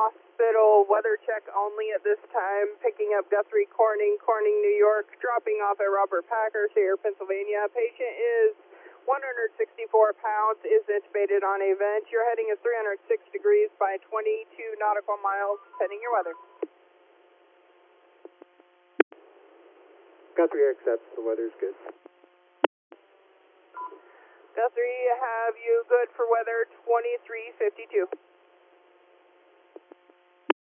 Hospital, weather check only at this time, picking up Guthrie Corning, New York, dropping off at Robert Packer, Sayre, Pennsylvania. Patient is 164 pounds, is intubated on a vent. Your heading is 306 degrees by 22 nautical miles, pending your weather. Guthrie accepts, the weather's good. Guthrie, have you good for weather 2352.